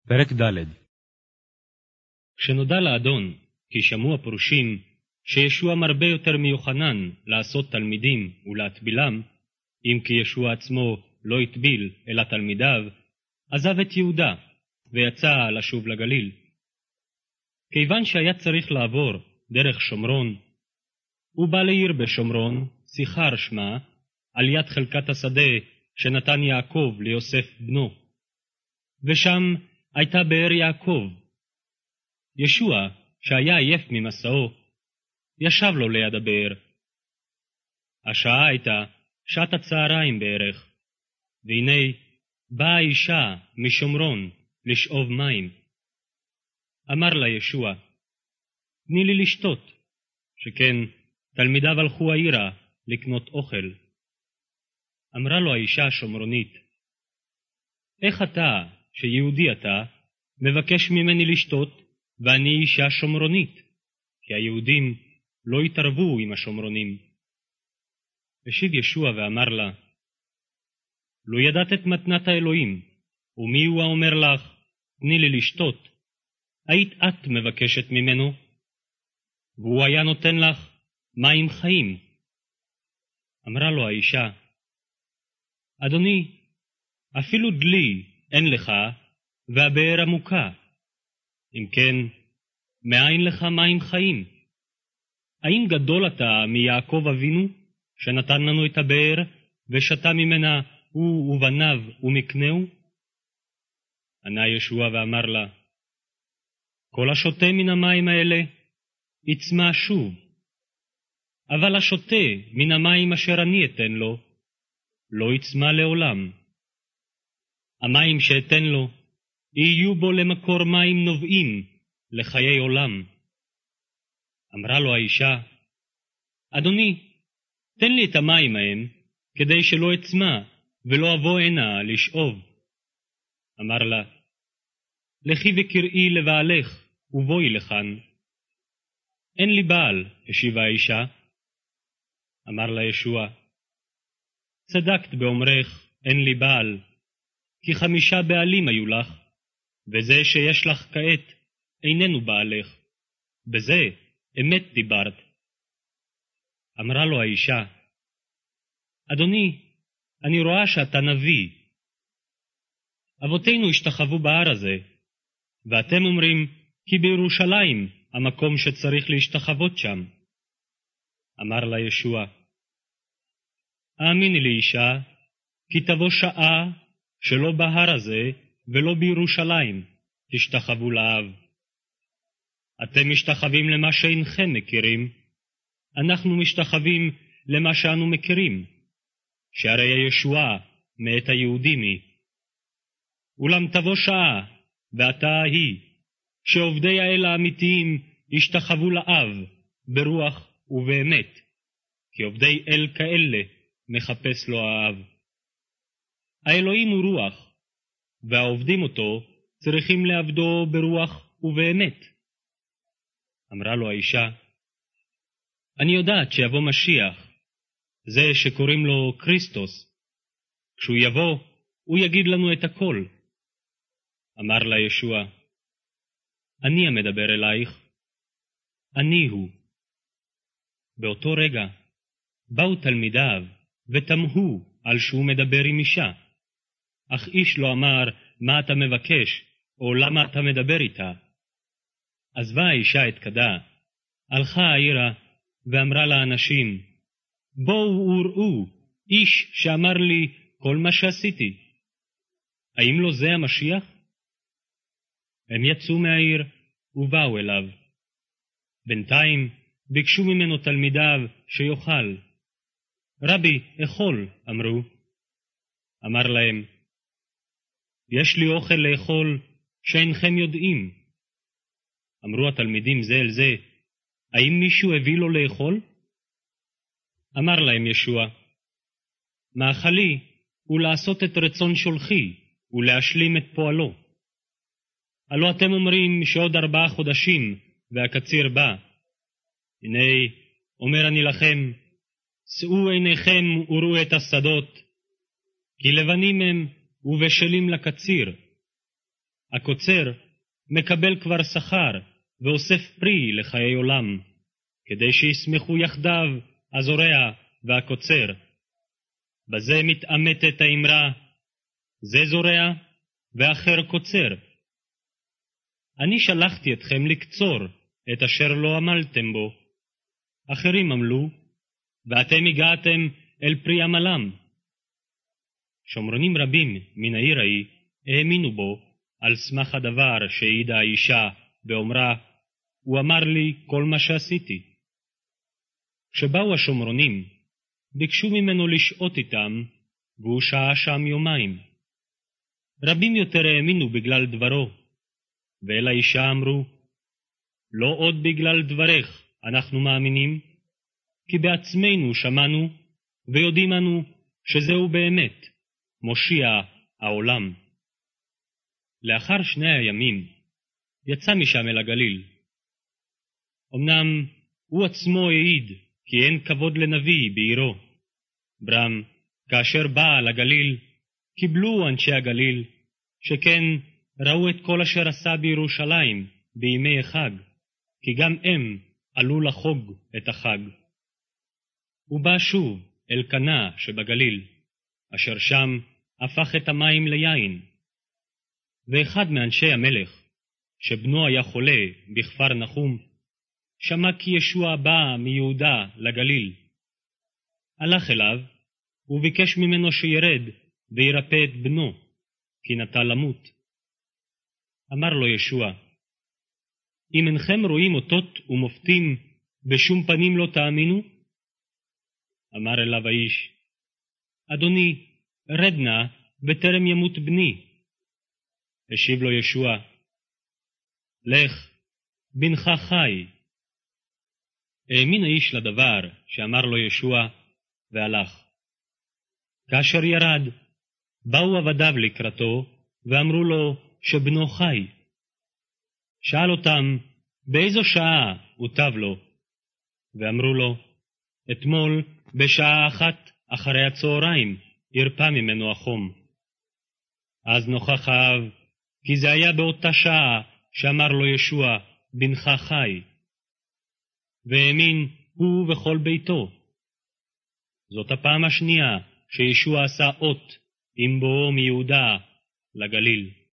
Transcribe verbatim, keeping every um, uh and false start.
פרק ד'. כשנודע לאדון כי שמעו הפרושים שישוע מרבה יותר מיוחנן לעשות תלמידים ולהטבילם, אם כי ישוע עצמו לא הטביל אלא תלמידיו, עזב את יהודה ויצא לשוב לגליל. כיוון שהיה צריך לעבור דרך שומרון, הוא בא לעיר בשומרון, סיחר שמה, על יד חלקת השדה שנתן יעקב ליוסף בנו. ושם הייתה באר יעקב. ישוע, שהיה עייף ממסעו, ישב לו ליד הבאר. השעה הייתה שעת הצהריים בערך, והנה באה אישה משומרון לשאוב מים. אמר לה ישוע, תני לי לשתות, שכן תלמידיו הלכו העירה לקנות אוכל. אמרה לו האישה השומרונית, איך אתה, שיהודי אתה, מבקש ממני לשתות, ואני אישה שומרונית, כי היהודים לא התערבו עם השומרונים. השיב ישוע ואמר לה, לא ידעת את מתנת האלוהים, ומי הוא האומר לך, תני לי לשתות, היית את מבקשת ממנו, והוא היה נותן לך מים חיים. אמרה לו האישה, אדוני, אפילו דלי אין לך, והבאר עמוקה. אם כן, מאין לך מים חיים? האם גדול אתה מיעקב אבינו, שנתן לנו את הבאר, ושתה ממנה הוא ובניו ומקנהו? ענה ישוע ואמר לה, כל השותה מן המים האלה, יצמא שוב. אבל השותה מן המים אשר אני אתן לו, לא יצמא לעולם. המים שאתן לו, יהיו בו למקור מים נובעים לחיי עולם. אמרה לו האישה, אדוני, תן לי את המים ההם, כדי שלא אצמא ולא אבוא הנה לשאוב. אמר לה, לכי וקראי לבעלך ובואי לכאן. אין לי בעל, השיבה האישה. אמר לה ישוע, צדקת באומרך, אין לי בעל, כי חמישה בעלים היו לך, וזה שיש לך כעת איננו בעלך. בזה אמת דיברת. אמרה לו האישה, אדוני, אני רואה שאתה נביא. אבותינו השתחוו בהר הזה, ואתם אומרים כי בירושלים המקום שצריך להשתחוות שם. אמר לה ישוע, האמיני לי אישה, כי תבוא שעה שלא בהר הזה ולא בירושלים תשתחוו לאב. אתם משתחווים למה שאינכם מכירים, אנחנו משתחווים למה שאנו מכירים, שהרי הישועה מאת היהודים היא. אולם תבוא שעה, ועתה היא, שעובדי האל האמיתיים ישתחוו לאב ברוח ובאמת, כי עובדי אל כאלה מחפש לו האב. האלוהים הוא רוח, והעובדים אותו צריכים לעבדו ברוח ובאמת. אמרה לו האישה, אני יודעת שיבוא משיח, זה שקוראים לו קריסטוס. כשהוא יבוא, הוא יגיד לנו את הכל. אמר לה ישוע, אני המדבר אלייך, אני הוא. באותו רגע באו תלמידיו ותמהו על שהוא מדבר עם אישה, אך איש לא אמר מה אתה מבקש או למה אתה מדבר איתה. עזבה האישה את כדה, הלכה העירה ואמרה לאנשים, בואו וראו איש שאמר לי כל מה שעשיתי. האם לא זה המשיח? הם יצאו מהעיר ובאו אליו. בינתיים ביקשו ממנו תלמידיו שיאכל. רבי, אכול, אמרו. אמר להם, יש לי אוכל לאכול שאינכם יודעים. אמרו התלמידים זה אל זה, האם מישהו הביא לו לאכול? אמר להם ישוע, מאכלי הוא לעשות את רצון שולחי ולהשלים את פועלו. הלא אתם אומרים שעוד ארבעה חודשים והקציר בא. הנה, אומר אני לכם, שאו עיניכם וראו את השדות, כי לבנים הם ובשלים לקציר. הקוצר מקבל כבר שכר ואוסף פרי לחיי עולם, כדי שישמחו יחדיו הזורע והקוצר. בזה מתאמתת האמרה, זה זורע ואחר קוצר. אני שלחתי אתכם לקצור את אשר לא עמלתם בו. אחרים עמלו, ואתם הגעתם אל פרי עמלם. שומרונים רבים מן העיר ההיא האמינו בו על סמך הדבר שהעידה האישה באומרה, הוא אמר לי כל מה שעשיתי. כשבאו השומרונים, ביקשו ממנו לשהות איתם, והוא שהה שם יומיים. רבים יותר האמינו בגלל דברו, ואל האישה אמרו, לא עוד בגלל דברך אנחנו מאמינים, כי בעצמנו שמענו ויודעים אנו שזהו באמת מושיע העולם. לאחר שני הימים יצא משם אל הגליל. אמנם הוא עצמו העיד כי אין כבוד לנביא בעירו. ברם, כאשר בא לגליל, קיבלו אנשי הגליל, שכן ראו את כל אשר עשה בירושלים בימי החג, כי גם הם עלו לחוג את החג. הוא בא שוב אל קנה שבגליל, אשר שם הפך את המים ליין. ואחד מאנשי המלך, שבנו היה חולה בכפר נחום, שמע כי ישוע בא מיהודה לגליל. הלך אליו, וביקש ממנו שירד וירפא את בנו, כי נטה למות. אמר לו ישוע, אם אינכם רואים אותות ומופתים, בשום פנים לא תאמינו? אמר אליו האיש, אדוני, רד נא בטרם ימות בני. השיב לו ישוע, לך, בנך חי. האמין האיש לדבר שאמר לו ישוע, והלך. כאשר ירד, באו עבדיו לקראתו, ואמרו לו שבנו חי. שאל אותם, באיזו שעה הוטב לו? ואמרו לו, אתמול בשעה אחת אחרי הצהריים הרפא ממנו החום. אז נוכח האב, כי זה היה באותה שעה שאמר לו ישוע, בנך חי. והאמין הוא וכל ביתו. זאת הפעם השנייה שישוע עשה אות עם בואו מיהודה לגליל.